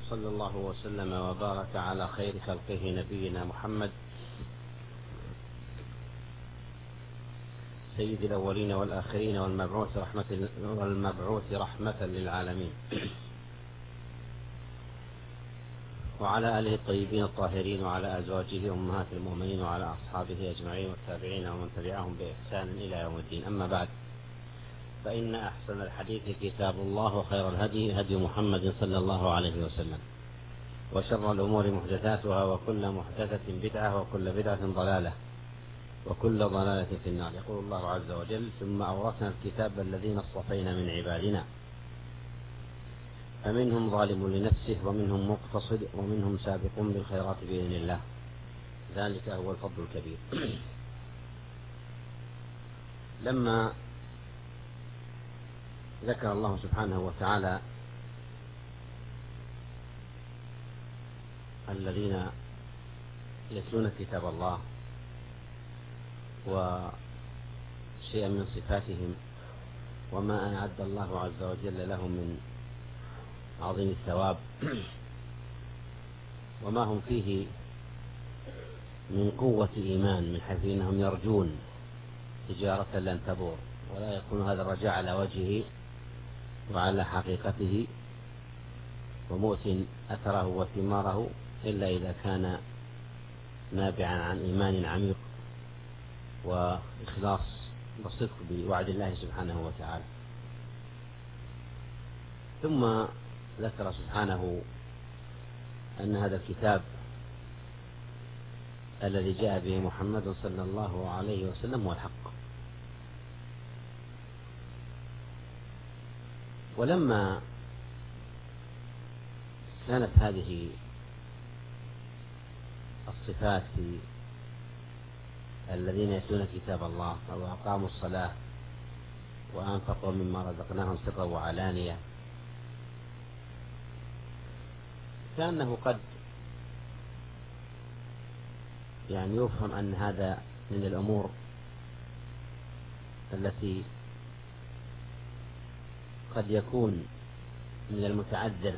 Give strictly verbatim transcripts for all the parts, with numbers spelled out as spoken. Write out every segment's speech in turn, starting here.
وصلى الله وسلم وبارك على خير خلقه نبينا محمد سيد الأولين والآخرين والمبعوث رحمة, والمبعوث رحمة للعالمين، وعلى آله الطيبين الطاهرين وعلى أزواجه أمهات المؤمنين وعلى أصحابه أجمعين والتابعين ومن تبعهم بإحسان إلى يوم الدين. أما بعد، فإن أحسن الحديث كتاب الله، وخير الهدي هدي محمد صلى الله عليه وسلم، وشر الأمور محدثاتها، وكل محدثة بدعة، وكل بدعة ضلالة، وكل ضلالة في النار. يقول الله عز وجل: ثم أورثنا الكتاب الذين اصطفينا من عبادنا فمنهم ظالم لنفسه ومنهم مقتصد ومنهم سابق بالخيرات بإذن الله، ذلك هو الفضل الكبير. لما ذكر الله سبحانه وتعالى الذين يتلون كتاب الله وشيئا من صفاتهم وما أعد الله عز وجل لهم من عظيم الثواب وما هم فيه من قوة إيمان، من حيث أنهم يرجون تجارة لن تبور، ولا يكون هذا الرجاء على وجهه وعلى حقيقته ومؤت أثره وثماره إلا إذا كان نابعا عن إيمان عميق وإخلاص وصدق بوعد الله سبحانه وتعالى. ثم ذكر سبحانه أن هذا الكتاب الذي جاء به محمد صلى الله عليه وسلم هو الحق. ولما كانت هذه الصفات في الذين يتلون كتاب الله وأقاموا الصلاة وأنفقوا مما رزقناهم سرا وعلانية، كأنه قد يعني يفهم أن هذا من الأمور التي قد يكون من المتعذر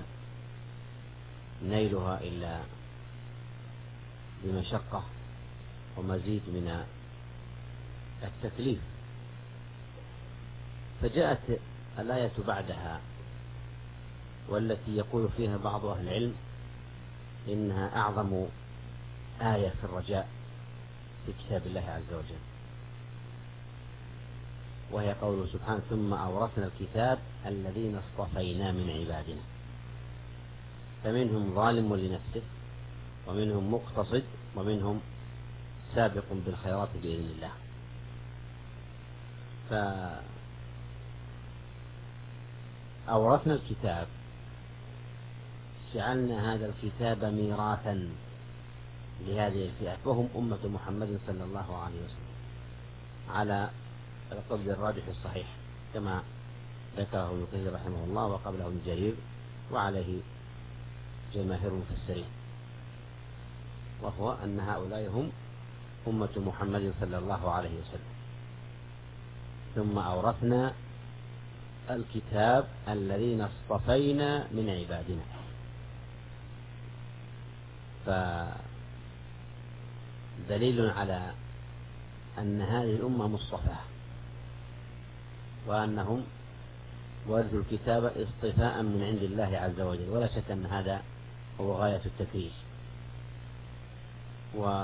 نيلها إلا بمشقة ومزيد من التكليف. فجاءت الآية بعدها والتي يقول فيها بعض أهل العلم إنها أعظم آية في الرجاء في كتاب الله عز وجل، وهي قوله سبحانه: ثم أورثنا الكتاب الذين اصطفينا من عبادنا فمنهم ظالم لنفسه ومنهم مقتصد ومنهم سابق بالخيرات بإذن الله. فأورثنا الكتاب، جعلنا هذا الكتاب ميراثا لهذه الفئات، وهم أمة محمد صلى الله عليه وسلم، على القول الراجح الصحيح كما ذكره ابن كثير رحمه الله وقبله ابن جرير وعليه جماهير المفسرين، وهو أن هؤلاء هم أمة محمد صلى الله عليه وسلم. ثم أورثنا الكتاب الذين اصطفينا من عبادنا، فدليل على أن هذه الأمة مصطفاة وأنهم ورثوا الكتاب اصطفاء من عند الله عز وجل، ولا شك أن هذا هو غاية التكريم. و...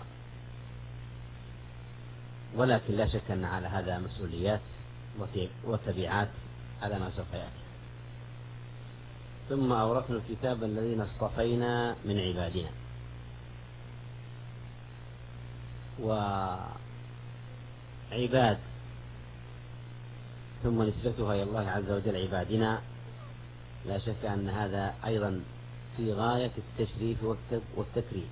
ولكن لا شك أن على هذا مسؤوليات وتبعات على ما سوف يأتي. ثم أورثنا الكتاب الذين اصطفينا من عبادنا، وعباد ثم نسبتها إلى الله عز وجل عبادنا، لا شك أن هذا أيضا في غاية التشريف والتكريم.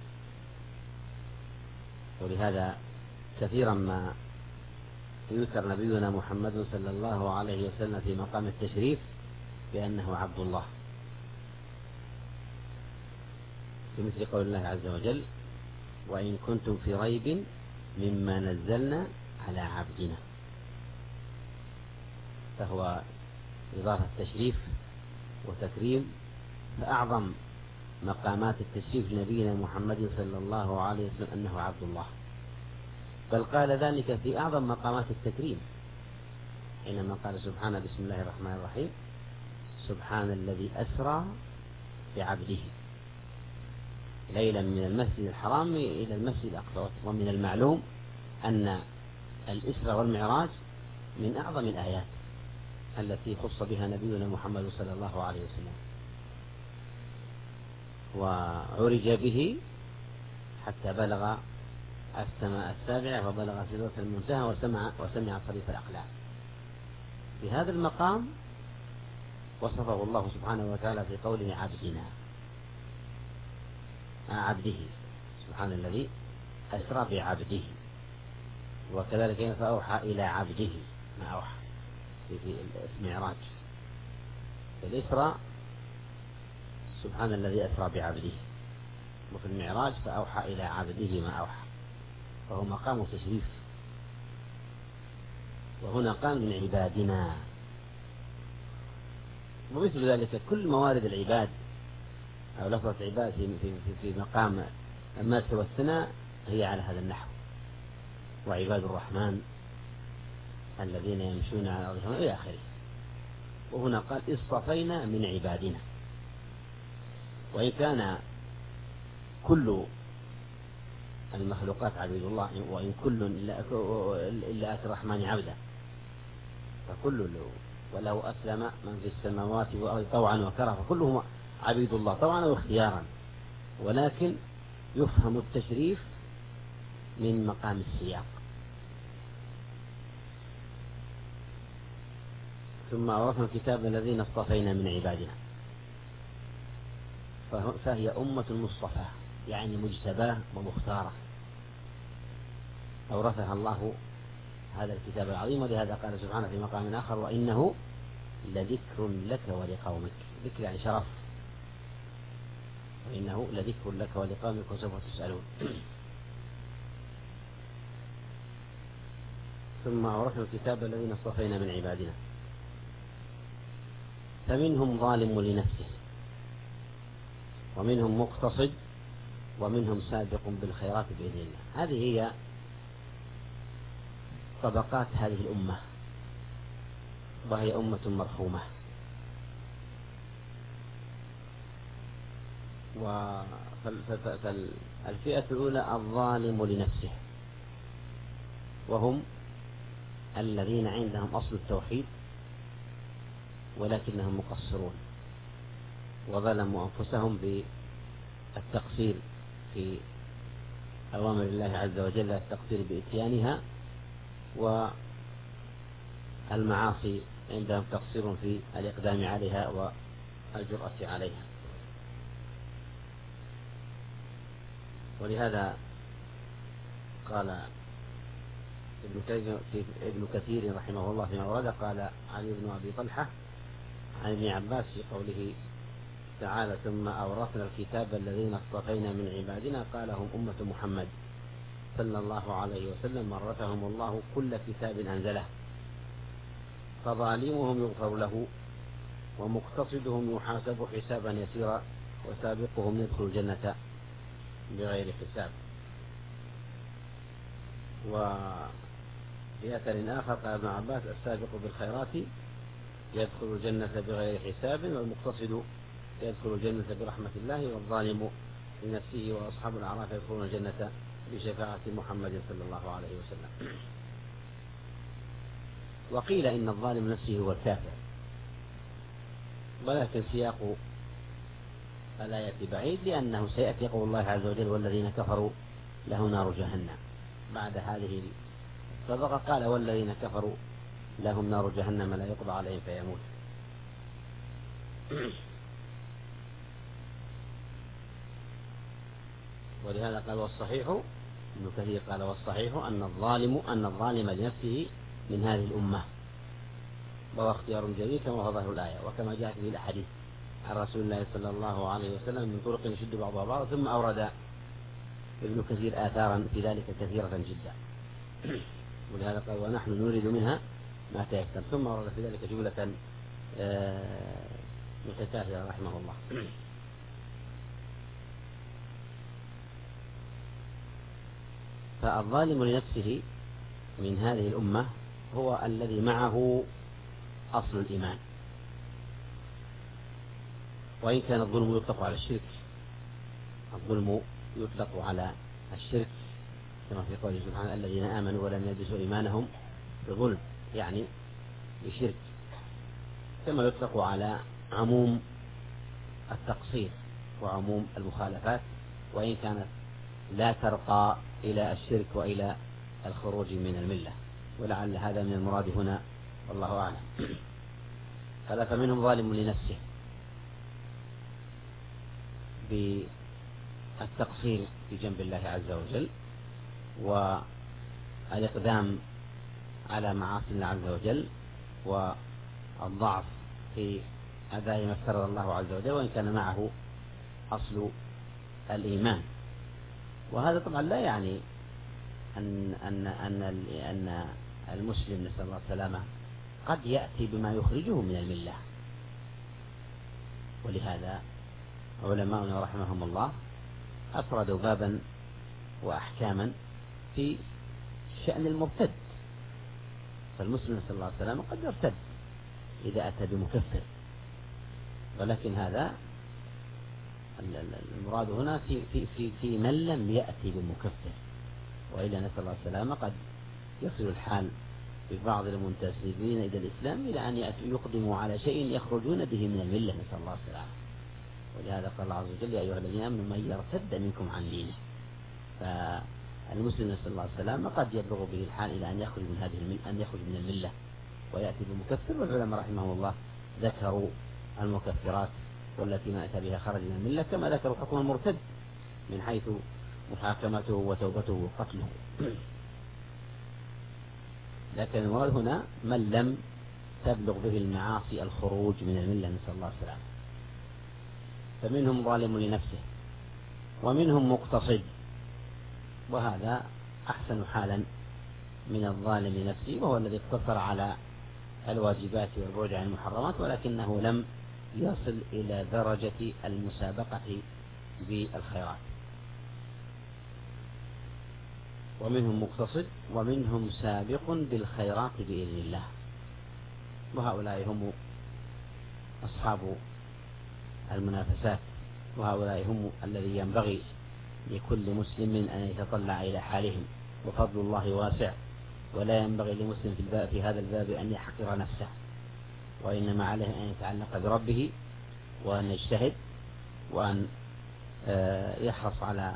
ولهذا كثيرا ما يذكر نبينا محمد صلى الله عليه وسلم في مقام التشريف بأنه عبد الله، في مثل قول الله عز وجل: وإن كنتم في ريب مما نزلنا على عبدنا. فهو إضافة تشريف وتكريم فأعظم مقامات التشريف لنبينا محمد صلى الله عليه وسلم أنه عبد الله، بل قال ذلك في أعظم مقامات التكريم حينما قال سبحانه بسم الله الرحمن الرحيم سبحان الذي أسرى بعبده ليلا من المسجد الحرام إلى المسجد الأقصى. ومن المعلوم أن الإسراء والمعراج من أعظم الآيات التي خص بها نبينا محمد صلى الله عليه وسلم، وعرج به حتى بلغ السماء السابعة وبلغ سدرة المنتهى وسمع وسمع صريف الأقلام. في هذا المقام وصفه الله سبحانه وتعالى في قوله عبدنا عبده سبحان الذي أسرى بعبده، وكذلك فأوحى إلى عبده ما أوحى في المعراج. الإسراء سبحان الذي أسرى بعبده، وفي المعراج فأوحى إلى عبده ما أوحى، فهو مقام تشريف. وهنا قال من عبادنا، ومثل ذلك كل موارد العباد أو لفظة عباد في, في, في مقام المدح والثناء هي على هذا النحو. وعباد الرحمن الذين يمشون على الأرض إلى آخره. وهنا قال اصطفينا من عبادنا، وإن كان كل المخلوقات عبيد الله وإن كل إلا آتي الرحمن عبدا، فكل له وله أسلم من في السماوات والأرض طوعا وكرها، فكلهم عبيد الله طوعا واختيارا، ولكن يفهم التشريف من مقام السياق. ثم أورثنا الكتاب الذين اصطفينا من عبادنا، فهي أمة مصطفى يعني مجتباه ومختارة، أورثها الله هذا الكتاب العظيم. ولهذا قال سبحانه في مقام آخر وإنه لذكر لك ولقومك، ذكر يعني شرف، وإنه لذكر لك ولقومك وسوف تسألون. ثم أورثنا الكتاب الذين اصطفينا من عبادنا فمنهم ظالم لنفسه ومنهم مقتصد ومنهم سابق بالخيرات بإذن الله. هذه هي طبقات هذه الأمة، وهي أمة مرحومة. فالفئة الأولى الظالم لنفسه، وهم الذين عندهم أصل التوحيد ولكنهم مقصرون وظلموا أنفسهم بالتقصير في أوامر الله عز وجل، التقصير بإتيانها، والمعاصي عندهم تقصير في الإقدام عليها والجرأة عليها. ولهذا قال ابن كثير رحمه الله فيما ورد، قال علي بن أبي طلحة عن ابن عباس في قوله تعالى ثم أورثنا الكتاب الذين اصطفينا من عبادنا، قال هم أمة محمد صلى الله عليه وسلم ورثهم الله كل كتاب أنزله، فظالمهم يغفر له ومقتصدهم يحاسب حسابا يسيرا وسابقهم يدخل الجنة بغير حساب. وفي أثر آخر قال ابن عباس السابق بالخيرات يدخل الجنة بغير حساب والمقتصد يدخل الجنة برحمة الله والظالم لنفسه وأصحاب الأعراف يدخلون الجنة بشفاعة محمد صلى الله عليه وسلم. وقيل إن الظالم نفسه هو الكافر، ولكن سياق الآية بعيد، لأنه سيأتي قول الله عز وجل والذين كفروا له نار جهنم. بعد هذه الصدقة قال والذين كفروا لهم نار جهنم لا يقضى عليهم فيموت. ولهذا قال والصحيح، ابن كثير قال والصحيح أن الظالم أن الظالم لنفسه من هذه الأمة، وهو اختيار جديد كما هو ظاهر الآية وكما جاء في الأحاديث عن رسول الله صلى الله عليه وسلم من طرق يشد بعضها بعضا. ثم أورد ابن كثير آثارا في ذلك كثيرة جدا، ولهذا قال ونحن نريد منها ما تيسر. ثم أورد في ذلك جملة متكاثرة رحمه الله. فالظالم لنفسه من هذه الأمة هو الذي معه أصل الإيمان، وإن كان الظلم يطلق على الشرك، الظلم يطلق على الشرك كما في قوله سبحانه الذين آمنوا ولم يلبسوا إيمانهم بظلم، يعني بشرك، كما يطلق على عموم التقصير وعموم المخالفات، وإن كانت لا ترقى إلى الشرك وإلى الخروج من الملة، ولعل هذا من المراد هنا والله أعلم. قال فمنهم ظالم لنفسه بالتقصير في جنب الله عز وجل والإقدام على معاصي الله عز وجل والضعف في أداء ما افترض الله عز وجل، وإن كان معه أصل الإيمان. وهذا طبعا لا يعني أن أن أن أن المسلم نسأل الله السلامة قد يأتي بما يخرجه من الملة، ولهذا علماؤنا رحمهم الله أفردوا بابا وأحكاما في شأن المرتد، فالمسلم نسأل الله عليه وسلم قد يرتد إذا أتى بمكفر، ولكن هذا المراد هنا في في في في من لم يأتي بمكفر، وإلا نسأل الله السلامة قد يصل الحال ببعض المنتسبين إلى الإسلام إلى أن يقدموا على شيء يخرجون به من الملة، نسأل الله السلامة. ولهذا قال الله عز وجل يا أيها الذين آمنوا من يرتد منكم عن دينه، فالمسلم نسأل الله السلامة قد يبلغ به الحال إلى أن يخرج من هذه الملة، أن يخرج من الملة ويأتي بمكفر. والعلماء رحمهم الله ذكروا المكفرات والتي ما أتى بها خرج من الملة، كما ذكروا حكم المرتد من حيث محاكمته وتوبته وقتله. لكن المراد هنا من لم تبلغ به المعاصي الخروج من الملة، نسأل الله السلامة. فمنهم ظالم لنفسه ومنهم مقتصد، وهذا أحسن حالا من الظالم لنفسه، وهو الذي اقتصر على الواجبات والبعد عن المحرمات، ولكنه لم يصل إلى درجة المسابقة بالخيرات. ومنهم مقتصد ومنهم سابق بالخيرات بإذن الله، وهؤلاء هم أصحاب المنافسات، وهؤلاء هم الذي ينبغي لكل مسلم أن يتطلع إلى حالهم، وفضل الله واسع، ولا ينبغي لمسلم في, الباب في هذا الباب أن يحقر نفسه، وإنما عليه أن يتعلق بربه وأن يجتهد وأن يحرص على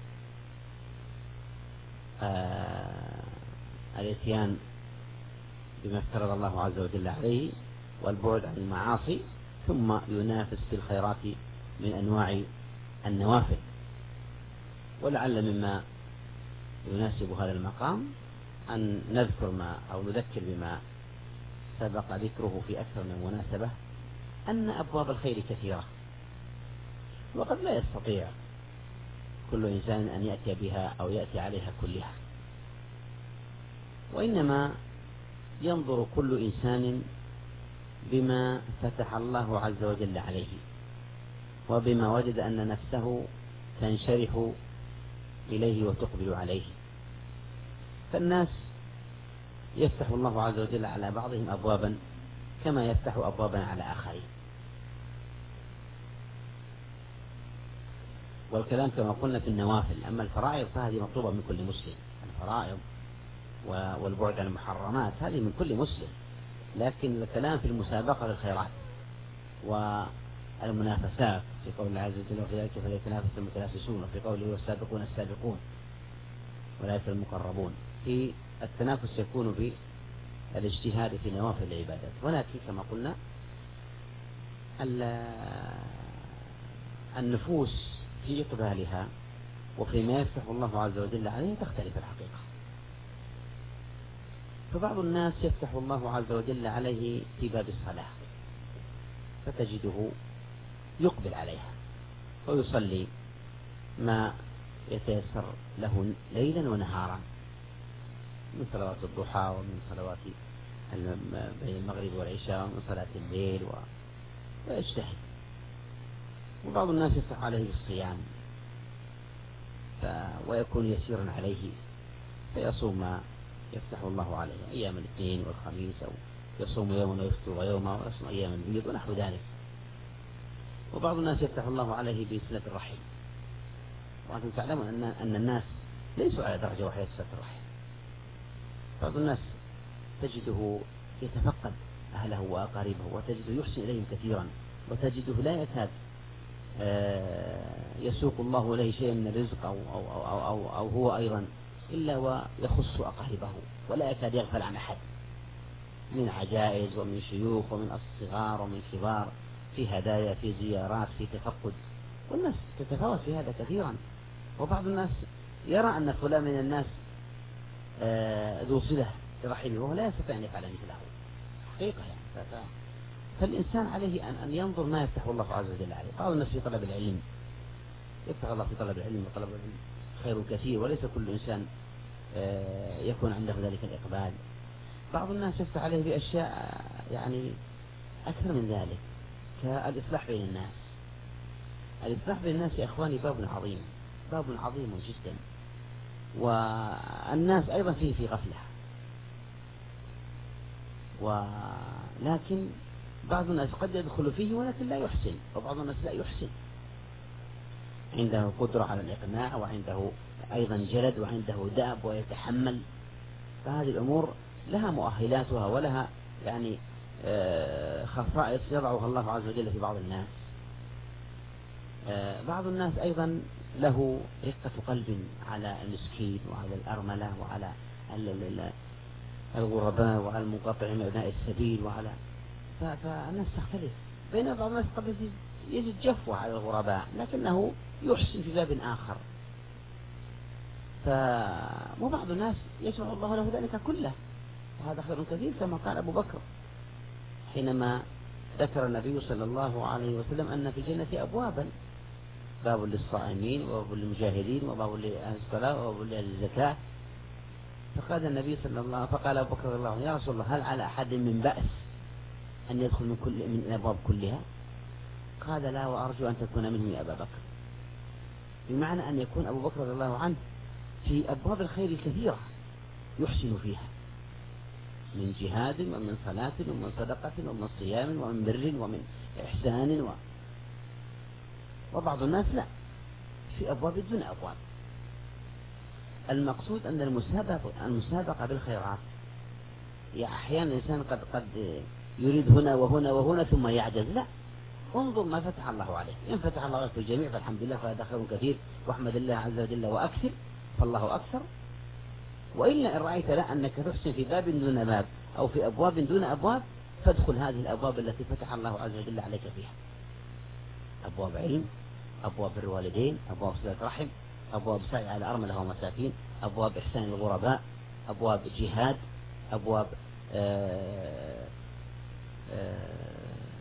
الاتيان بما افترض الله عز وجل عليه والبعد عن المعاصي، ثم ينافس في الخيرات من أنواع النوافل. ولعل مما يناسب هذا المقام أن نذكر ما أو نذكر بما سبق ذكره في أكثر من مناسبة، أن أبواب الخير كثيرة، وقد لا يستطيع كل إنسان أن يأتي بها أو يأتي عليها كلها، وإنما ينظر كل إنسان بما فتح الله عز وجل عليه، وبما وجد أن نفسه تنشرح إليه وتقبل عليه. فالناس يفتح الله عز وجل على بعضهم أبوابا كما يفتح أبوابا على آخرين، والكلام كما قلنا في النوافل. أما الفرائض فهذه مطلوبة من كل مسلم، الفرائض والبعد عن المحرمات هذه من كل مسلم، لكن الكلام في المسابقة للخيرات والمنافسات في قول الله عز وجل وفي ذلك فليتنافس المتنافسون، وفي قوله والسابقون السابقون أولئك المقربون. في التنافس يكون بالاجتهاد في نوافل العبادات، ولكن كما قلنا النفوس في إقبالها وفيما يفتح الله عز وجل عليه تختلف الحقيقة. فبعض الناس يفتح الله عز وجل عليه في باب الصلاة فتجده يقبل عليها ويصلي ما يتيسر له ليلا ونهارا من صلوات الضحى ومن صلوات بين المغرب والعشاء ومن صلاة الليل ويجتهد. وبعض الناس يفتح عليه بالصيام ويكون يسيرا عليه فيصوم ما يفتح الله عليه أيام الاثنين والخميس، أو يصوم يوما ويفطر يوما ويصوم أيام البيض ونحو ذلك. وبعض الناس يفتح الله عليه بصلة الرحم، وأنتم تعلمون أن أن الناس ليسوا على درجة واحدة في صلة الرحم. بعض الناس تجده يتفقد أهله وأقاربه، وتجده يحسن إليهم كثيرا، وتجده لا يكاد يسوق الله إليه شيئا من الرزق أو, أو, أو, أو, أو هو أيضا إلا ويخص أقاربه، ولا يكاد يغفل عن أحد من عجائز ومن شيوخ ومن الصغار ومن كبار، في هدايا، في زيارات، في تفقد. والناس تتفاوت في هذا كثيرا. وبعض الناس يرى أن فلان من الناس ذو صلة برحمه وهو لا يستطيع أن يفعل مثله حقيقة يعني. فالإنسان عليه أن أن ينظر ما يفتح الله عز وجل عليه. بعض الناس في طلب العلم يفتح الله في طلب العلم، وطلب العلم خير كثير، وليس كل إنسان يكون عنده ذلك الإقبال. بعض الناس يفتح عليه بأشياء يعني أكثر من ذلك، كالإصلاح بين الناس. الإصلاح بين الناس يا إخواني باب عظيم، باب عظيم جدا، والناس أيضا فيه في غفلة. ولكن بعض الناس قد يدخل فيه ولكن لا يحسن، وبعض الناس لا يحسن، عنده قدرة على الإقناع، وعنده أيضا جلد، وعنده دأب ويتحمل. فهذه الأمور لها مؤهلاتها ولها يعني خصائص يضعها الله عز وجل في بعض الناس. بعض الناس أيضا له رقة قلب على المسكين وعلى الأرملة وعلى الغرباء وعلى المنقطع من أبناء السبيل، وعلى فالناس تختلف. بين بعض الناس قد يجد جفوة على الغرباء لكنه يحسن في باب آخر. وبعض الناس يجمع الله له ذلك كله، وهذا خير كثير، كما قال أبو بكر حينما ذكر النبي صلى الله عليه وسلم أن في الجنة أبوابا، باب للصائمين وباب للمجاهدين وباب لأهل الصلاة وباب لأهل الزكاة. فقال النبي صلى الله عليه وسلم، فقال أبو بكر رضي الله عنه: يا رسول الله، هل على أحد من بأس أن يدخل من كل من الأبواب كلها؟ قال: لا، وأرجو أن تكون منهم يا أبا بكر. بمعنى أن يكون أبو بكر رضي الله عنه في أبواب الخير الكثيرة يحسن فيها، من جهاد ومن صلاة ومن صدقة ومن صيام ومن بر ومن إحسان و... وبعض الناس لا، في أبواب دون أبواب. المقصود أن المسابقة المسابقة بالخيرات، يعني أحيانا الإنسان قد قد يريد هنا وهنا وهنا ثم يعجز. لا، انظر ما فتح الله عليه. إن فتح الله عليه في الجميع فالحمد لله، فهذا خير كثير، واحمد الله عز وجل وأكثر، فالله أكثر. وإلا إن رأيت لا أنك تحسن في باب دون باب أو في أبواب دون أبواب، فادخل هذه الأبواب التي فتح الله عز وجل عليك فيها: أبواب علم، أبواب الوالدين، أبواب صلة رحم، أبواب سعي على أرملة ومساكين، أبواب إحسان الغرباء، أبواب جهاد، أبواب آآ آآ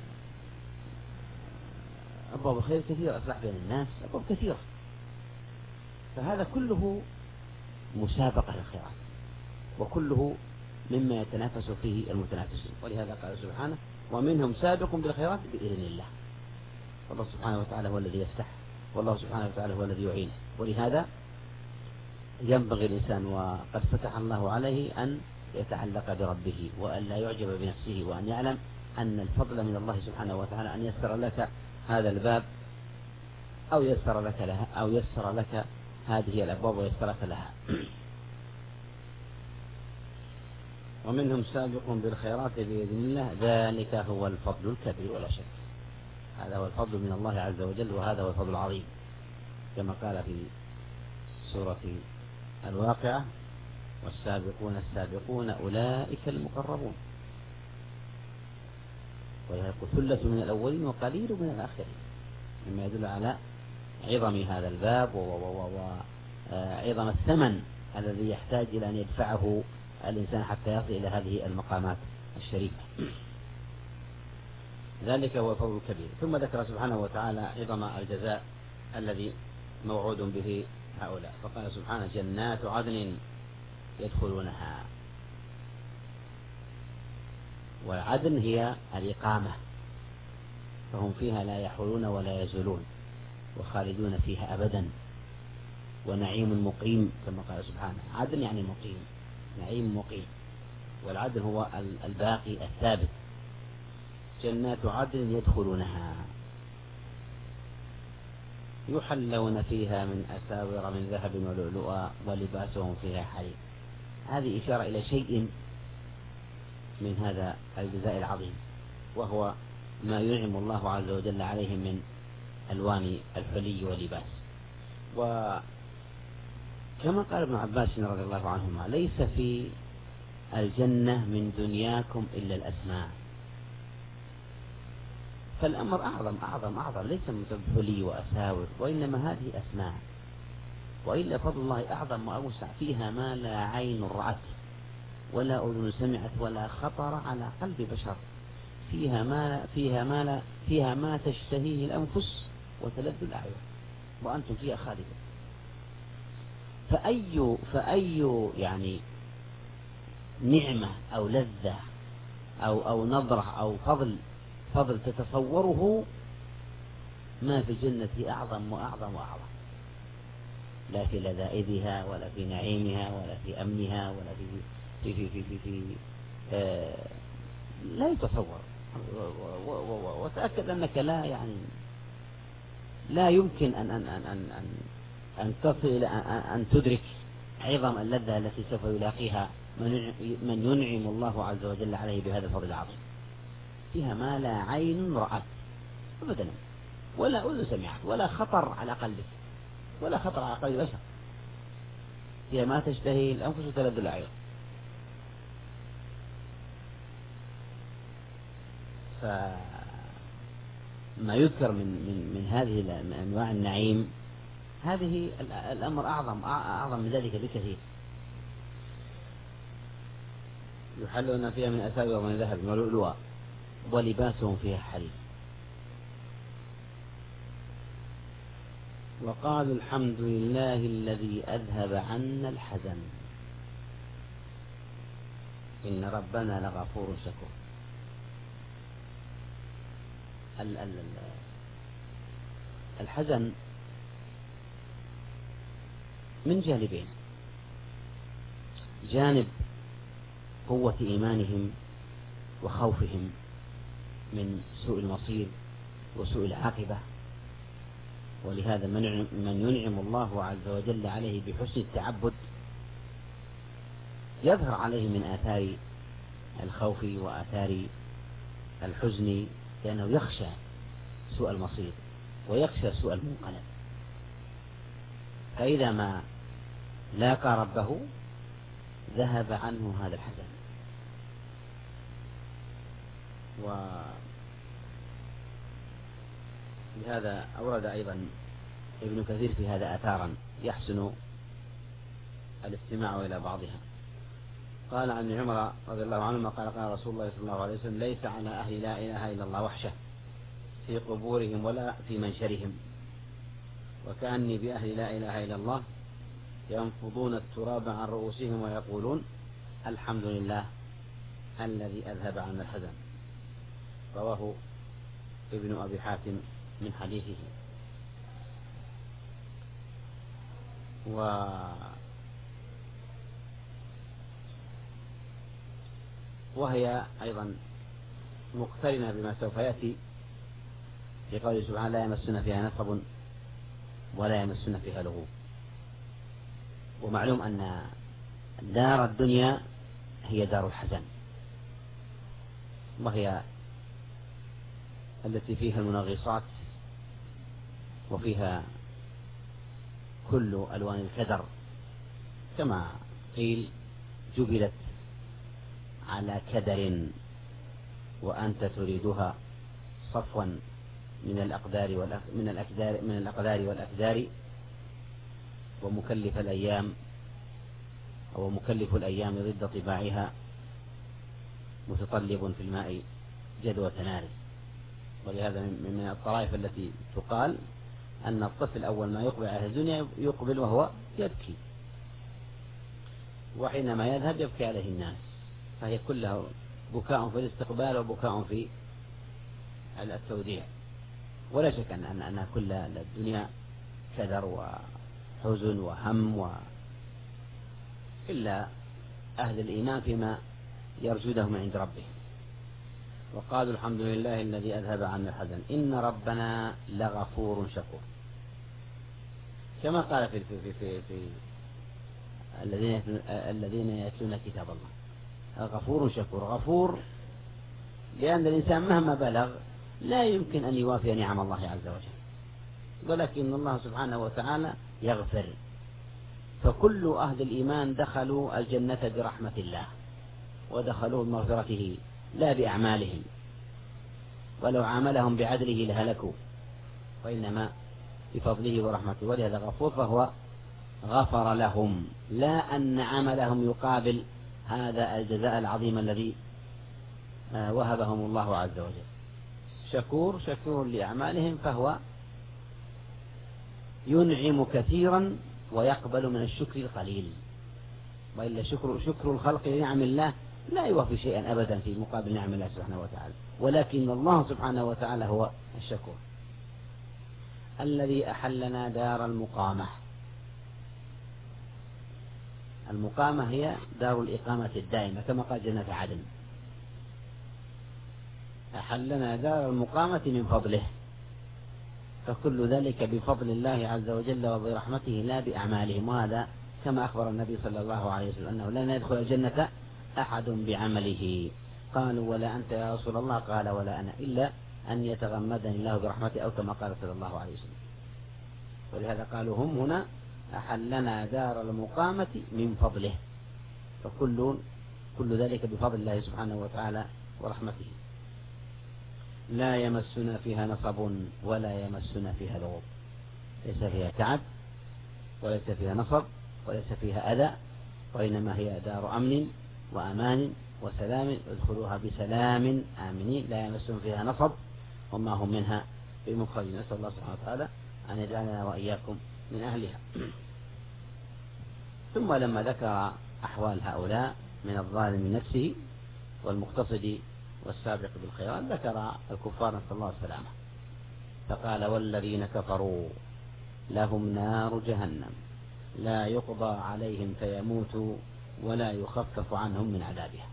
أبواب خير كثيرة، إصلاح بين الناس، أبواب كثيرة. فهذا كله مسابقة للخيرات، وكله مما يتنافس فيه المتنافسون. ولهذا قال سبحانه: ومنهم سابق بالخيرات بإذن الله. والله سبحانه وتعالى هو الذي يفتح، والله سبحانه وتعالى هو الذي يعين. ولهذا ينبغي الإنسان وقد فتح الله عليه أن يتعلق بربه، وأن لا يعجب بنفسه، وأن يعلم أن الفضل من الله سبحانه وتعالى أن يسر لك هذا الباب، أو يسر لك لها، أو يسر لك هذه الأبواب ويسرك لها. ومنهم سابق بالخيرات بإذن الله، ذلك هو الفضل الكبير ولا شك. هذا هو الفضل من الله عز وجل، وهذا هو الفضل العظيم، كما قال في سورة الواقعة: والسابقون السابقون أولئك المقربون. ويقول ثلة من الأولين وقليل من الآخرين، مما يدل على عظم هذا الباب وعظم الثمن الذي يحتاج إلى أن يدفعه الإنسان حتى يصل إلى هذه المقامات الشريفة. ذلك هو الفضل الكبير. ثم ذكر سبحانه وتعالى عظم الجزاء الذي موعود به هؤلاء، فقال سبحانه: جنات عدن يدخلونها. والعدن هي الإقامة، فهم فيها لا يحولون ولا يزولون، وخالدون فيها أبدا. ونعيم مقيم كما قال سبحانه. عدن يعني مقيم، نعيم مقيم، والعدن هو الباقي الثابت. جنات عدن يدخلونها يحلون فيها من أساور من ذهب ولؤلؤا ولباسهم فيها حرير. هذه إشارة إلى شيء من هذا الجزاء العظيم، وهو ما ينعم الله عز وجل عليهم من ألوان الحلي واللباس. وكما قال ابن عباس رضي الله عنهما: ليس في الجنة من دنياكم إلا الأسماء. فالأمر أعظم أعظم أعظم، ليس من حلي وأساور، وإنما هذه أسماء. وإلا فضل الله أعظم وأوسع، فيها ما لا عين رأت ولا أذن سمعت ولا خطر على قلب بشر، فيها ما فيها ما لا فيها ما تشتهيه الأنفس وتلذ الأعين وأنتم فيها خالدون. فأي فأي يعني نعمة أو لذة أو أو نظرة أو فضل فضل تتصوره ما في الجنة أعظم وأعظم وأعظم، لا في لذائذها ولا في نعيمها ولا في أمنها ولا في في في في في, في آه لا يتصور. وتأكد أنك لا يعني لا يمكن أن أن أن أن أن, أن تصل إلى أن تدرك عظم اللذة التي سوف يلاقيها من ينعم الله عز وجل عليه بهذا الفضل العظيم. فيها ما لا عين رأت أبدا ولا أذن سمعت ولا خطر على قلبك ولا خطر على قلب بشر، فيها ما تشتهي الأنفس وتلذ الأعين. فما يذكر من من من هذه أنواع النعيم، هذه الأمر أعظم أعظم من ذلك بكثير. يحلون فيها من أساور ومن ذهب ولؤلؤا ولباسهم فيها حرير. وقالوا الحمد لله الذي أذهب عنا الحزن إن ربنا لغفور شكور. الحزن من جانبين: جانب قوة إيمانهم وخوفهم من سوء المصير وسوء العاقبة، ولهذا من ينعم الله عز وجل عليه بحسن التعبد يظهر عليه من آثار الخوف وآثار الحزن، لأنه يخشى سوء المصير ويخشى سوء المنقلب. فإذا ما لاقى ربه ذهب عنه هذا الحزن. ولهذا أورد أيضا ابن كثير في هذا آثارا يحسن الاستماع إلى بعضها. قال عن ابن عمر رضي الله عنهما قال قال رسول الله صلى الله عليه وسلم: ليس على أهل لا إله إلا الله وحشة في قبورهم ولا في منشرهم، وكأني بأهل لا إله إلا الله ينفضون التراب عن رؤوسهم ويقولون الحمد لله الذي أذهب عنا الحزن. رواه ابن أبي حاتم من حديثه. و وهي أيضا مقترنة بما سوف يأتي في قوله سبحانه: لا يمسنا فيها نصب ولا يمسنا فيها لغوب. ومعلوم أن دار الدنيا هي دار الحزن، وهي التي فيها المنغصات وفيها كل ألوان الكدر، كما قيل: جبلت على كدر وأنت تريدها صفوا من الأقدار من الأقدار من الأقدار والأكدار، ومكلف الأيام أو مكلف الأيام ضد طباعها متطلب في الماء جدوى نار. ولهذا من الطرائف التي تقال أن الطفل أول ما يقبل على الدنيا يقبل وهو يبكي، وحينما يذهب يبكي عليه الناس، فهي كلها بكاء في الاستقبال وبكاء في التوديع. ولا شك أن أن كل الدنيا كدر حزن وهم و... إلا أهل الإيمان فيما يرجونه من عند ربه. وقالوا الحمد لله الذي أذهب عنا الحزن إن ربنا لغفور شكور، كما قال في في في, في الذين الذين يتلون كتاب الله غفور شكور. غفور لأن الإنسان مهما بلغ لا يمكن أن يوافي نعم الله عز وجل، ولكن الله سبحانه وتعالى يغفر. فكل أهل الإيمان دخلوا الجنة برحمة الله ودخلوا بمغفرته لا بأعمالهم، ولو عاملهم بعدله لهلكوا، وإنما بفضله ورحمته. ولهذا غفور فهو غفر لهم، لا أن عملهم يقابل هذا الجزاء العظيم الذي وهبهم الله عز وجل. شكور شكور لأعمالهم، فهو ينعم كثيرا ويقبل من الشكر القليل، وإلا شكر, شكر الخلق لنعم الله لا يوفي شيئا أبدا في مقابل نعم الله سبحانه وتعالى، ولكن الله سبحانه وتعالى هو الشكور. الذي أحلنا دار المقامة. المقامة هي دار الإقامة الدائمة كما قال جنة عدن. أحلنا دار المقامة من فضله، فكل ذلك بفضل الله عز وجل وبرحمته لا بأعمالهم. وهذا كما أخبر النبي صلى الله عليه وسلم أنه لن يدخل الجنة أحد بعمله. قالوا ولا أنت يا رسول الله؟ قال ولا أنا، إلا أن يتغمدني الله برحمته، أو كما قال صلى الله عليه وسلم. ولهذا قالوا هم هنا أحلنا دار المقامة من فضله، فكل كل ذلك بفضل الله سبحانه وتعالى ورحمته. لا يمسنا فيها نصب ولا يمسنا فيها لغوب، ليس فيها تعب وليس فيها نصب وليس فيها أذى، وإنما هي دار أمن وأمان وسلام، ادخلوها بسلام آمنين لا يمسون فيها نصب وما هم منها بمخرجين. نسأل الله سبحانه وتعالى أن يجعلنا وإياكم من أهلها. ثم لما ذكر أحوال هؤلاء من الظالم نفسه والمقتصد والسابق بالخيرات، ذكر الكفار نسأل الله السلامة، فقال والذين كفروا لهم نار جهنم لا يقضى عليهم فيموتوا ولا يخفف عنهم من عذابها.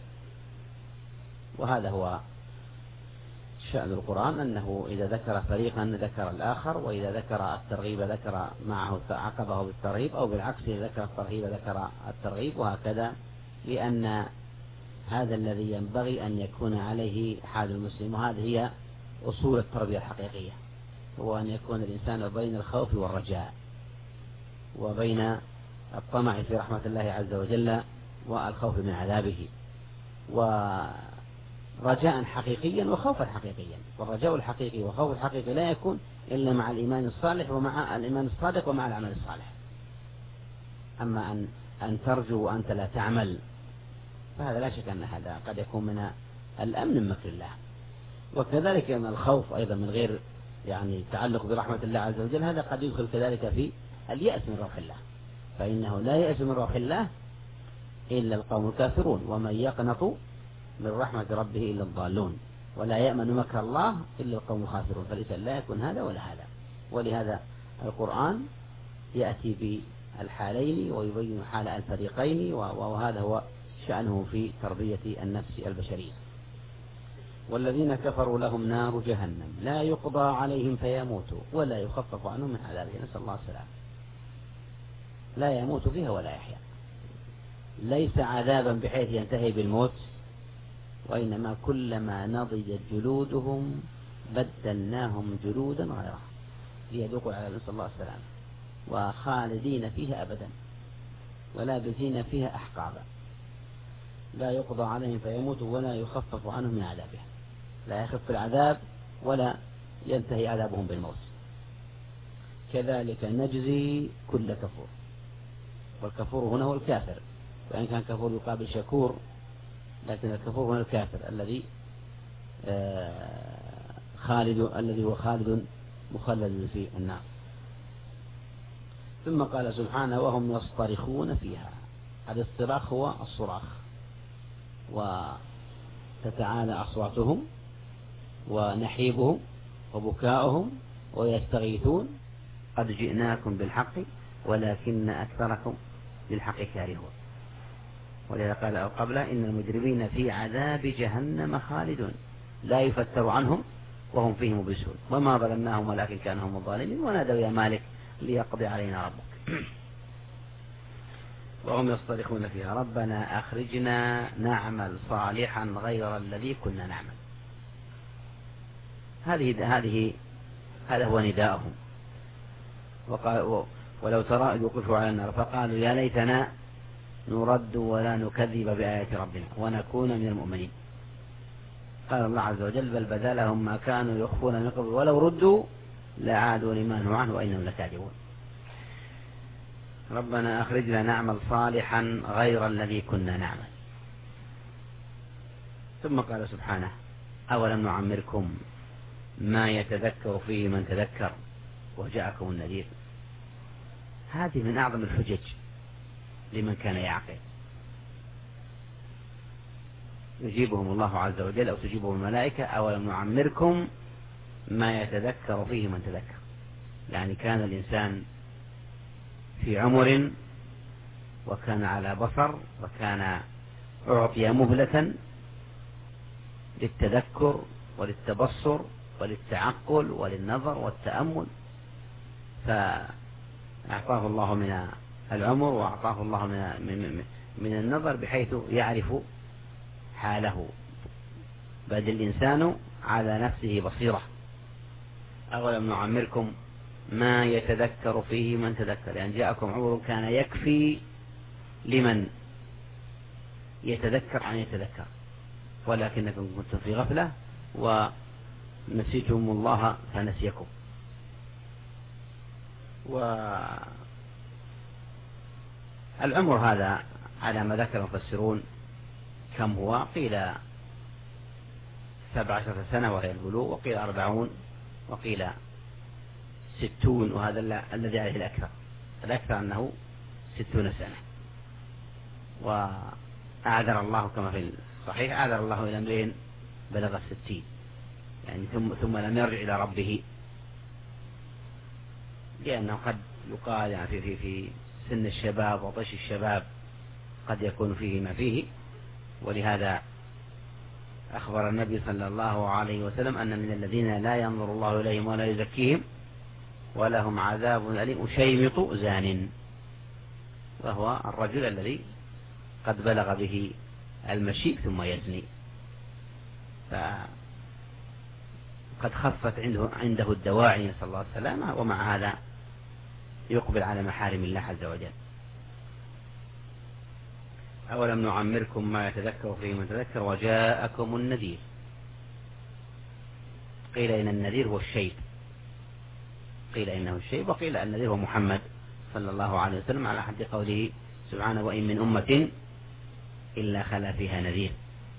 وهذا هو شأن القرآن، أنه إذا ذكر فريقا ذكر الآخر، وإذا ذكر الترغيب ذكر معه عقبه بالترغيب، أو بالعكس إذا ذكر الترغيب ذكر الترغيب، وهكذا، لأن هذا الذي ينبغي أن يكون عليه حال المسلم. وهذه هي أصول التربية الحقيقية، هو أن يكون الإنسان بين الخوف والرجاء، وبين الطمع في رحمة الله عز وجل والخوف من عذابه، ورجاء حقيقيا وخوفا حقيقيا. والرجاء الحقيقي والخوف الحقيقي لا يكون إلا مع الإيمان الصالح ومع الإيمان الصادق ومع العمل الصالح. أما أن أن ترجو وأنت لا تعمل، فهذا لا شك أن هذا قد يكون من الأمن من مكر الله. وكذلك أن الخوف أيضا من غير يعني تعلق برحمة الله عز وجل، هذا قد يدخل كذلك في اليأس من روح الله، فإنه لا يأس من روح الله إلا القوم الكافرون، ومن يقنط من رحمة ربه إلا الضالون، ولا يأمن مكر الله إلا القوم الخاسرون. فالإنسان لا يكون هذا ولا هذا. ولهذا القرآن يأتي بالحالين ويبين حال الفريقين، وهذا هو شأنه في تربية النفس البشرية. والذين كفروا لهم نار جهنم لا يقضى عليهم فيموتوا ولا يخفف عنهم من عذابها. نسأل الله السلامة. لا يموت فيها ولا يحيا، ليس عذابا بحيث ينتهي بالموت، وإنما كلما نضجت جلودهم بدلناهم جلودا غيرها ليذوقوا العذاب. نسأل الله السلامة. وخالدين فيها أبدا ولابثين فيها أحقابا. لا يقضى عليهم فيموتوا ولا يخفف عنهم من عذابها، لا يخف العذاب ولا ينتهي عذابهم بالموت. كذلك نجزي كل كفور. والكفور هنا هو الكافر، وإن كان كفور يقابل شكور، لكن الكفور هنا الكافر الذي خالد الذي هو خالد مخلد في النار. ثم قال سبحانه وهم يصطرخون فيها. الاصطراخ هو الصراخ، وتتعالى أصواتهم ونحيبهم وبكاؤهم ويستغيثون قد جئناكم بالحق ولكن أكثركم للحق كارهون. ولذا قال أو قبله إن المجرمين في عذاب جهنم خالدون لا يفتر عنهم وهم فيه مبلسون وما ظلمناهم ولكن كانوا هم الظالمين ونادوا يا مالك ليقضي علينا ربك وهم يصطرخون فيها ربنا أخرجنا نعمل صالحا غير الذي كنا نعمل. هذه هذه هذا هو نداءهم. وقال ولو ترى يوقفوا على النار فقالوا يا ليتنا نرد ولا نكذب بآيات ربنا ونكون من المؤمنين. قال الله عز وجل بل بدا لهم ما كانوا يخفون من قبل ولو ردوا لعادوا لما نهوا عنه وإنهم لكاذبون. ربنا أخرجنا نعمل صالحا غير الذي كنا نعمل. ثم قال سبحانه أولم نعمركم ما يتذكر فيه من تذكر وجاءكم النذير. هذه من أعظم الحجج لمن كان يعقل. يجيبهم الله عز وجل أو تجيبهم الملائكة أولم نعمركم ما يتذكر فيه من تذكر. يعني كان الإنسان في عمر وكان على بصر وكان أعطي مهلة للتذكر وللتبصر وللتعقل وللنظر والتأمل فأعطاه الله من العمر وأعطاه الله من من النظر بحيث يعرف حاله. بل الإنسان على نفسه بصيرة. أولم نعمركم ما يتذكر فيه من تذكر. يعني جاءكم عمر كان يكفي لمن يتذكر أن يتذكر ولكنكم كنتم في غفلة ونسيتم الله فنسيكم. والعمر هذا على ما ذكر المفسرون كم هو؟ قيل سبع عشرة سنة وهي البلوغ وقيل أربعون وقيل ستون وهذا الذي عليه الأكثر. الأكثر أنه ستون سنة. وأعذر الله كما في الصحيح أعذر الله إلى امرئ بلغ الستين يعني ثم ثم لم يرجع إلى ربه لأنه قد يقال يعني في في في سن الشباب وطش الشباب قد يكون فيه ما فيه. ولهذا أخبر النبي صلى الله عليه وسلم أن من الذين لا ينظر الله إليهم ولا يزكيهم ولهم عذاب أليم شيمط زان. وهو الرجل الذي قد بلغ به المشيء ثم يزني فقد خفت عنده عنده الدواعي نسأل الله السلامة ومع هذا يقبل على محارم الله عز وجل. أولم نعمركم ما يتذكر فيه من تذكر وجاءكم النذير. قيل إن النذير هو الشيب قيل إنه الشيب وقيل النذير هو محمد صلى الله عليه وسلم على حد قوله سبحانه وإن من أمة إلا خلا فيها نذير.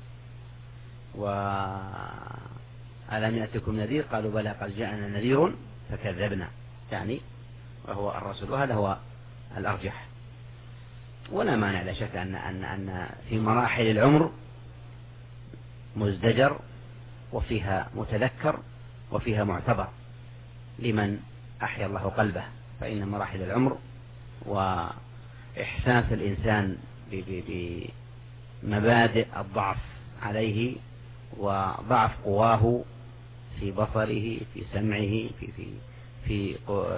وألم يأتكم نذير قالوا بلى قد جاءنا نذير فكذبنا يعني وهو الرسول. وهذا هو الأرجح. ولا مانع لا شك أن أن أن في مراحل العمر مزدجر وفيها متذكر وفيها معتبر لمن أحيا الله قلبه. فإن مراحل العمر وإحساس الإنسان بمبادئ الضعف عليه وضعف قواه في بصره في سمعه في في في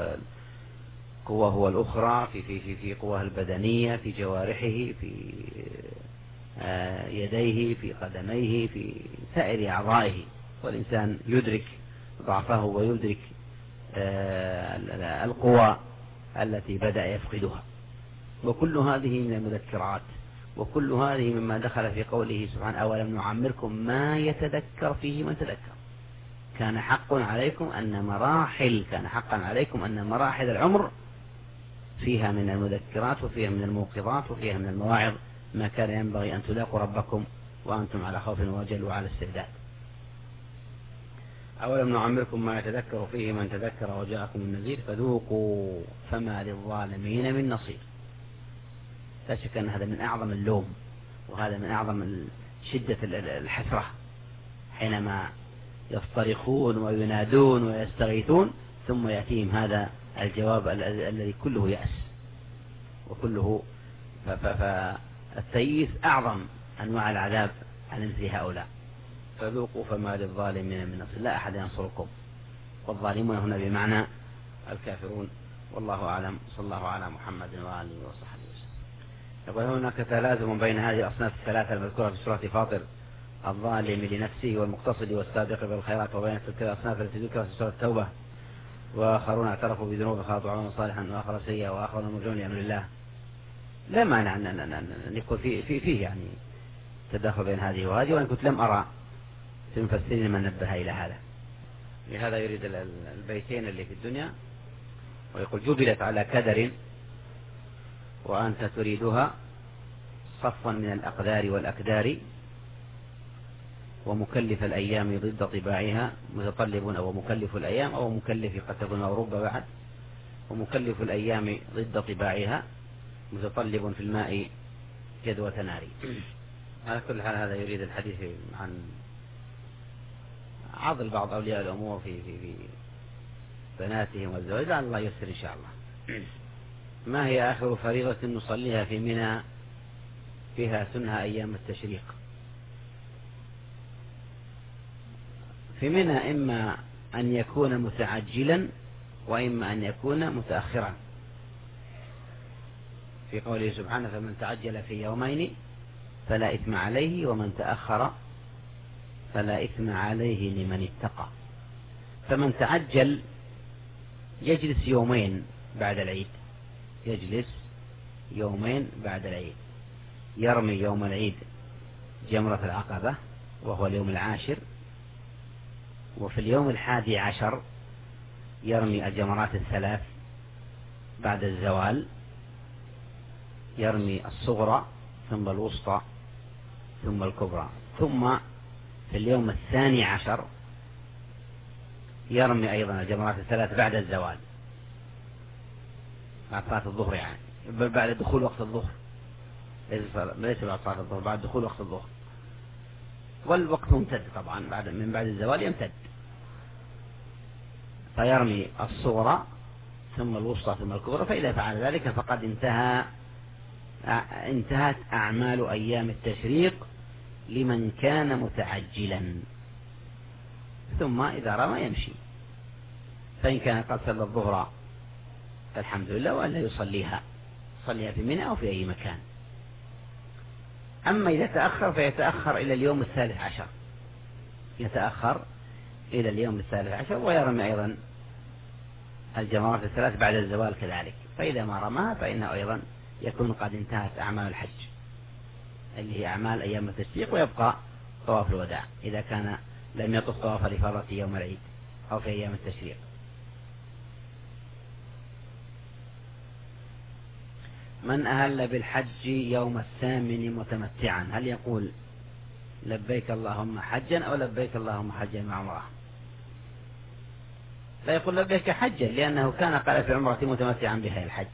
قواه الأخرى في في في في قواه البدنية في جوارحه في يديه في قدميه في سائر أعضائه. والإنسان يدرك ضعفه ويدرك القوى التي بدأ يفقدها. وكل هذه من المذكرات وكل هذه مما دخل في قوله سبحانه أولم نعمركم ما يتذكر فيه من تذكر. كان حق عليكم أن مراحل كان حقا عليكم أن مراحل العمر فيها من المذكرات وفيها من الموقظات وفيها من المواعظ ما كان ينبغي أن تلاقوا ربكم وأنتم على خوف وجل وعلى استعداد. أولم نعمركم ما يتذكر فيه من تذكر وجاءكم النذير فذوقوا فما للظالمين من نصير. لا شك أن هذا من أعظم اللوم وهذا من أعظم شدة الحسرة حينما يصطرخون وينادون ويستغيثون ثم يأتيهم هذا الجواب الذي كله يأس وكله فالتييس أعظم أنواع العذاب عن مثل هؤلاء. فذوقوا فما للظالمين من نصر، لا أحد ينصركم. والظالمون هنا بمعنى الكافرون. والله أعلم. صلى الله على محمد وآله وصحبه وسلم. يقول هناك تلازم بين هذه الأصناف الثلاثة المذكورة في سورة فاطر، الظالم لنفسه والمقتصد والسابق بالخيرات، وبين تلك الأصناف التي ذكرت في سورة التوبة، وآخرون اعترفوا بذنوب خاطئوا عملا صالحا وآخر سيئا وآخرون مرجون لأمر الله. لا مانع أن يكون فيه فيه يعني تداخل بين هذه وهذه، وأن كنت لم أرى في المفسرين من نبه إلى هذا. لهذا يريد البيتين اللي في الدنيا ويقول جبلت على كدر وأنت تريدها صفوا من الأقدار والأكدار، ومكلف الأيام ضد طباعها متطلب، أو مكلف الأيام أو مكلف قد تكون أو رب بعد، ومكلف الأيام ضد طباعها متطلب في الماء جدوة ناري. على كل حال هذا يريد الحديث عن عضل بعض أولياء الأمور في في في بناتهم والزواج، لعل الله يسر إن شاء الله. ما هي آخر فريضة نصليها في منى فيها سنها أيام التشريق؟ في منى إما أن يكون متعجلا وإما أن يكون متأخرا، في قوله سبحانه فمن تعجل في يومين فلا إثم عليه ومن تأخر فلا إثم عليه لمن اتقى. فمن تعجل يجلس يومين بعد العيد، يجلس يومين بعد العيد، يرمي يوم العيد جمرة العقبة وهو اليوم العاشر، وفي اليوم الحادي عشر يرمي الجمرات الثلاث بعد الزوال، يرمي الصغرى ثم الوسطى ثم الكبرى، ثم في اليوم الثاني عشر يرمي أيضا الجمرات الثلاث بعد الزوال، بعد صلاة الظهر، يعني بعد دخول وقت الظهر، ليس بعد صلاة الظهر، بعد دخول وقت الظهر. والوقت ممتد طبعا بعد من بعد الزوال يمتد، فيرمي الصغرى ثم الوسطى ثم الكبرى. فإذا فعل ذلك فقد انتهى انتهت أعمال أيام التشريق لمن كان متعجلا. ثم إذا رمى يمشي، فإن كان قد صلى الظهر فالحمد لله، وألا يصليها صليها في منى أو في أي مكان. أما إذا تأخر فيتأخر إلى اليوم الثالث عشر، يتأخر إلى اليوم الثالث عشر، ويرمي أيضا الجمرات الثلاث بعد الزوال كذلك. فإذا ما رماها فإنه أيضا يكون قد انتهت أعمال الحج اللي هي أعمال أيام التشريق، ويبقى طواف الوداع إذا كان لم يطف طواف الإفاضة يوم العيد أو في أيام التشريق. من أهل بالحج يوم الثامن متمتعا هل يقول لبيك اللهم حجا أو لبيك اللهم حجا مع عمره؟ لا يقول لبيك حجا، لأنه كان قال في عمرة متمتعا بها الحج.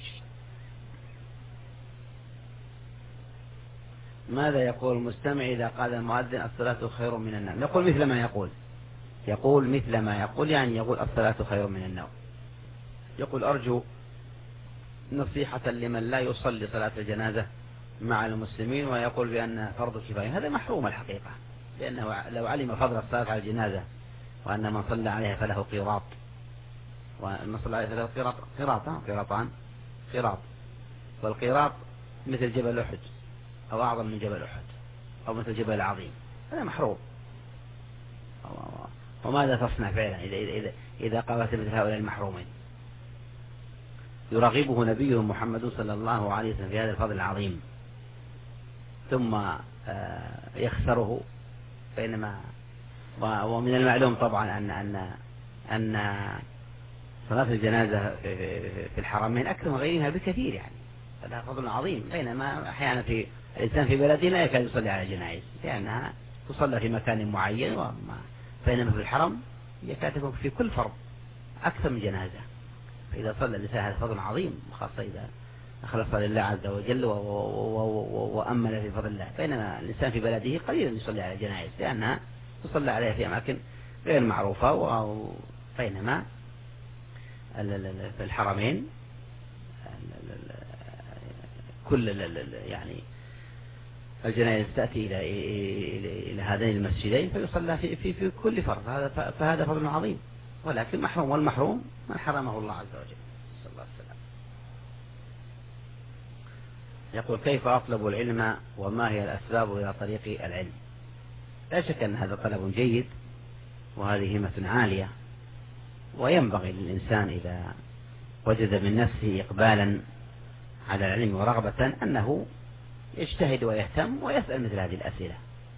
ماذا يقول المستمع إذا قال المؤذن الصلاة خير من النوم؟ يقول مثل ما يقول يقول مثل ما يقول يعني يقول الصلاة خير من النوم. يقول أرجو نصيحة لمن لا يصلي صلاة الجنازة مع المسلمين ويقول بأن فرض كفاية. هذا محروم الحقيقة، لأنه لو علم فضل الصلاة على الجنازة وأن من صلى عليها فله قيراط، ومن صلى عليها فله قيراط قيراطان قيراطان قيراط، والقيراط مثل جبل أحد أو أعظم من جبل أحد أو مثل جبل العظيم. هذا محروم. وماذا تصنع فعلا إذا إذا إذا قابلت مثل هؤلاء المحرومين؟ يرغبه نبيه محمد صلى الله عليه وسلم في هذا الفضل العظيم ثم يخسره. بينما ومن المعلوم طبعا أن أن أن صلاة الجنازة في الحرمين أكثر من غيرها بكثير، يعني هذا فضل عظيم. بينما أحيانا في الإنسان في بلده لا يكاد يصلي على جنائز لأنها تصلى في مكان معين، بينما في الحرم يكاد تكون في كل فرض أكثر من جنازة. فإذا صلى الإنسان هذا فضل عظيم، خاصة إذا أخلص لله عز وجل وأمل في فضل الله. بينما الإنسان في بلده قليلا يصلي على جنائز لأنها تصلى عليها في أماكن غير معروفة. بينما في الحرمين كل يعني الجنائز تأتي إلى إلى هذين المسجدين فيصلى في في في كل فرض، هذا فهذا فضل عظيم، ولكن محروم، والمحروم من حرمه الله عز وجل. صلى الله عليه وسلم. يقول: كيف أطلب العلم وما هي الأسباب إلى طريق العلم؟ لا شك أن هذا طلب جيد وهذه همة عالية، وينبغي للإنسان إذا وجد من نفسه إقبالا على العلم ورغبة أنه يجتهد ويهتم ويسأل مثل هذه الأسئلة.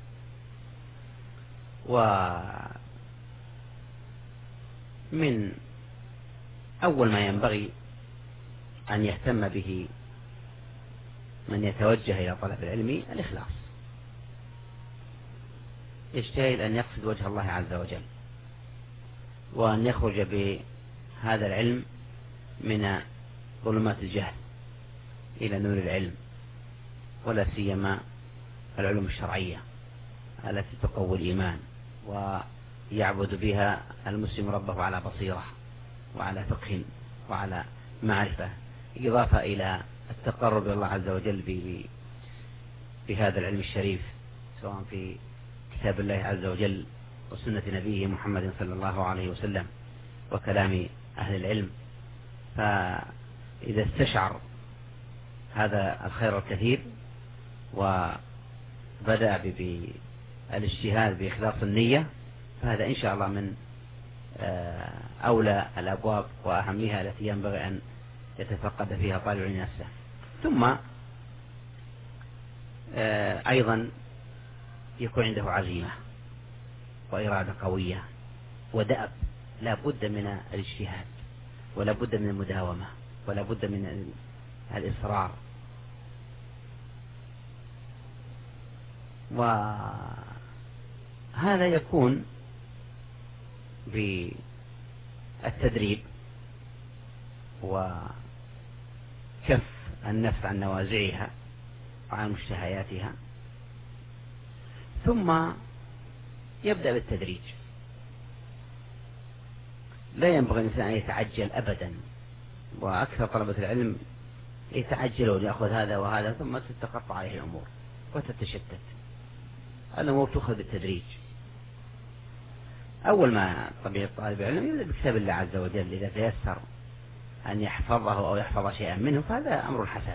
ومن أول ما ينبغي أن يهتم به من يتوجه إلى طلب العلم الإخلاص، يجتهد أن يقصد وجه الله عز وجل، وأن يخرج بهذا العلم من ظلمات الجهل إلى نور العلم، ولا سيما العلوم الشرعية التي تقوي الإيمان ويعبد بها المسلم ربه على بصيرة وعلى فقه وعلى معرفة، إضافة إلى التقرب إلى الله عز وجل بهذا العلم الشريف، سواء في كتاب الله عز وجل وسنة نبيه محمد صلى الله عليه وسلم وكلام أهل العلم. فإذا استشعر هذا الخير الكثير وبدأ بالاجتهاد بإخلاص النية، فهذا إن شاء الله من أولى الأبواب وأهمها التي ينبغي أن يتفقد فيها طالب العلم نفسه. ثم أيضا يكون عنده عزيمة وإرادة قوية ودأب، لا بد من الاجتهاد، ولا بد من المداومة، ولا بد من الإصرار. وهذا يكون بالتدريب وكف النفس عن نوازعها وعن مشتهياتها، ثم يبدأ بالتدريج. لا ينبغي الإنسان أن يتعجل أبدا، وأكثر طلبة العلم يتعجلون، يأخذ هذا وهذا ثم تتقطع عليه الأمور وتتشتت. الأمور تأخذ بالتدريج. أول ما طبيعة طالب العلم يبدأ بكتاب الله عز وجل، إذا تيسر أن يحفظه أو يحفظ شيئا منه فهذا أمر حسن.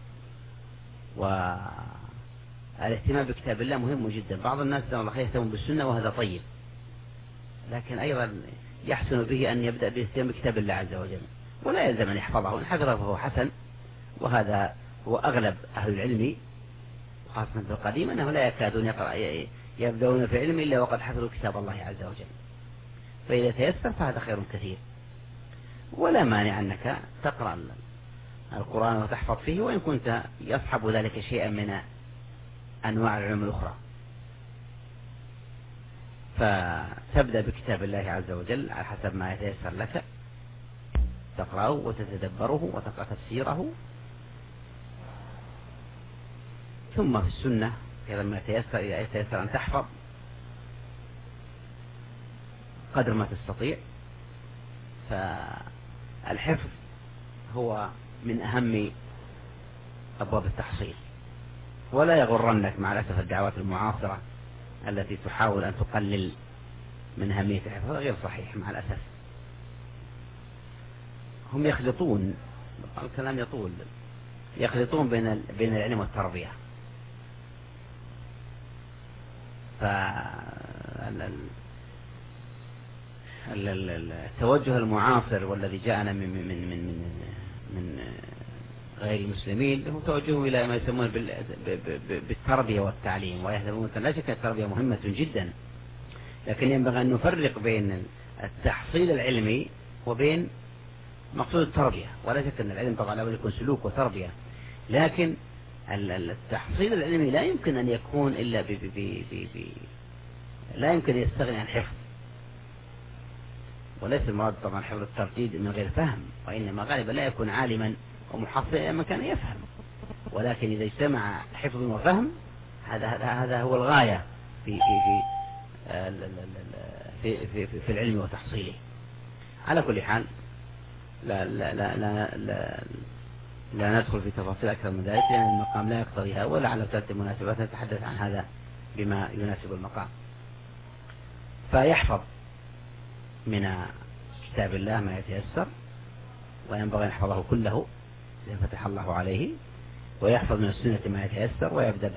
والاهتمام بكتاب الله مهم جدا. بعض الناس يهتمون بالسنة وهذا طيب، لكن أيضا يحسن به أن يبدأ بالاهتمام بكتاب الله عز وجل، ولا يلزم أن يحفظه، إن حفظه فهو حسن. وهذا هو أغلب أهل العلم خاصة في القديم، أنه لا يكادون يقرأ يبدأون في العلم إلا وقد حفظوا كتاب الله عز وجل. فإذا تيسر فهذا خير كثير، ولا مانع أنك تقرأ القرآن وتحفظ فيه، وإن كنت يصحب ذلك شيئا من أنواع العلوم الأخرى. فتبدأ بكتاب الله عز وجل على حسب ما يتيسر لك، تقرأه وتتدبره وتقرأ تفسيره. ثم في السنة إذا ما يتيسر إذا يتيسر أن تحفظ قدر ما تستطيع. فالحفظ هو من أهم أبواب التحصيل، ولا يغرنك مع الأسف الدعوات المعاصرة التي تحاول أن تقلل من أهمية الحفظ، هذا غير صحيح مع الأسف. هم يخلطون، الكلام يطول، يخلطون بين بين العلم والتربية. فالتوجه المعاصر والذي جاءنا من من من من من غير المسلمين هو توجه إلى ما يسمون بالتربية والتعليم، ويهتمون. لا شك التربية مهمة جدا، لكن ينبغي أن نفرق بين التحصيل العلمي وبين مقصود التربية. ولا شك أن العلم طبعا لابد يكون سلوك وتربية، لكن التحصيل العلمي لا يمكن أن يكون إلا ب ب ب ب ب لا يمكن يستغني عن حفظ. وليس المراد طبعا حفظ الترديد من غير فهم، وإنما غالبا لا يكون عالما ومحصلا لما كان يفهم، ولكن إذا اجتمع حفظ وفهم هذا هذا هو الغاية في في في في, في, في العلم وتحصيله. على كل حال لا لا لا لا, لا لا ندخل في تفاصيل أكثر من ذلك لأن المقام لا يقتضيها، ولعل تأتي مناسبات نتحدث عن هذا بما يناسب المقام. فيحفظ من كتاب الله ما يتيسر، وينبغي أن يحفظه كله إذا فتح الله عليه، ويحفظ من السنة ما يتيسر، ويبدأ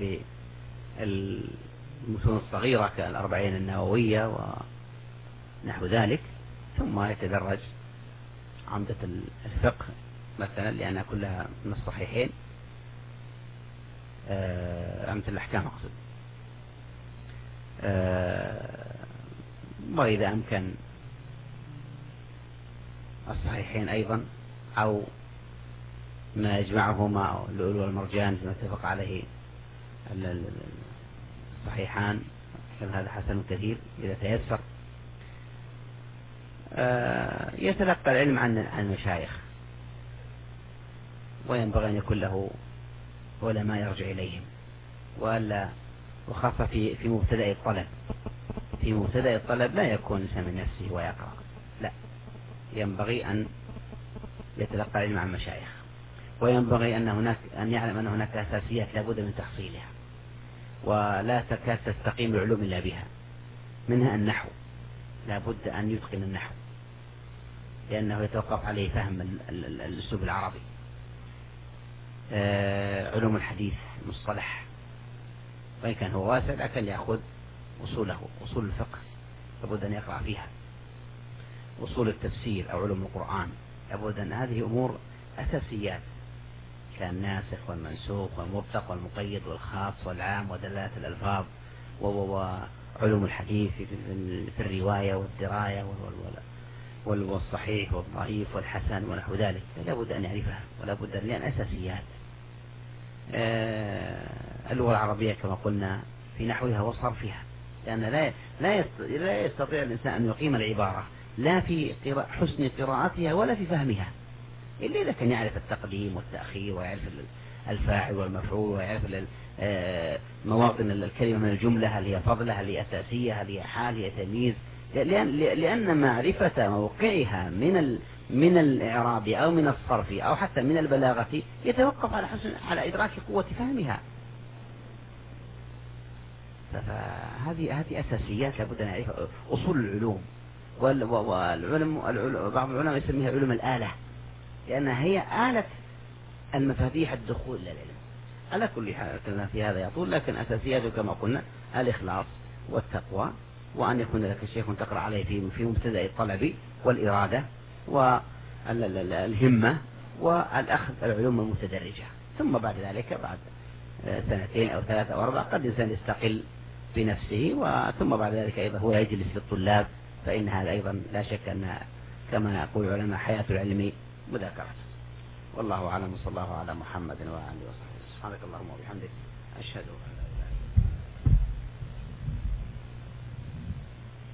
بالمتون الصغيرة كالأربعين النووية ونحو ذلك، ثم يتدرج عمدة الفقه مثلا لأنها كلها من الصحيحين، عمدة الأحكام أقصد، وإذا أمكن الصحيحين أيضا أو ما يجمعهما اللؤلؤ والمرجان فيما اتفق عليه الصحيحان، هذا حسن كثير إذا تيسر. يتلقى العلم عن عن المشايخ، وينبغي أن يكون له علماء يرجع إليهم، وألا وخاصة في في مبتدأ الطلب. في مبتدأ الطلب لا يكون الإنسان من نفسه ويقرأ، لا، ينبغي أن يتلقى العلم عن مشايخ، وينبغي أن هناك أن يعلم أن هناك أساسيات لا بد من تحصيلها، ولا تكاد تستقيم العلوم إلا بها. منها النحو، لا بد أن يتقن النحو لأنه يتوقف عليه فهم الأسلوب العربي. علوم الحديث، مصطلح، وإن كان هو واسع لكن يأخذ أصوله، أصول الفقه لابد أن يقرأ فيها، أصول التفسير أو علوم القرآن لابد أن هذه أمور أساسيات، كالناسخ والمنسوخ والمرتق والمقيد والخاص والعام ودلالة الألفاظ، وعلوم الحديث في الرواية والدراية والصحيح والضعيف والحسن ونحو ذلك، لابد أن يعرفها ولابد أن لأن أساسيات. اللغة العربية كما قلنا في نحوها وصرفها، لأن لا لا يستطيع الإنسان أن يقيم العبارة لا في حسن قراءتها ولا في فهمها إلا إذا كان يعرف التقديم والتأخير، ويعرف الفاعل والمفعول، ويعرف مواطن الكلمة من الجملة، هل هي فضلة، هل هي أساسية، هل هي حال، هل هي تمييز، لأن, لأن معرفة موقعها من من الإعراب أو من الصرف أو حتى من البلاغة يتوقف على حسن على إدراك قوة فهمها. فهذه هذه أساسيات لابد أن نعرفها، أصول العلوم. والعلم بعض العلماء يسميها علوم الآلة، لأنها هي آلة المفاتيح الدخول للعلم. على كل حال كلنا في هذا يطول، لكن أساسياته كما قلنا الإخلاص والتقوى، وأن يكون لك شيخ تقرأ عليه في في مبتدأ الطلب، والإرادة والهمة والأخذ العلوم المتدرجة. ثم بعد ذلك بعد سنتين أو ثلاثة أو أربعة قد الإنسان يستقل بنفسه، وثم بعد ذلك أيضا هو يجلس للطلاب، فإن هذا أيضا لا شك أن كما يقول العلماء حياة العلم مذاكرة. والله أعلم، وصلى الله على محمد وعلى آله وصحبه. سبحانك اللهم وبحمدك، أشهد أن لا إله إلا أنت.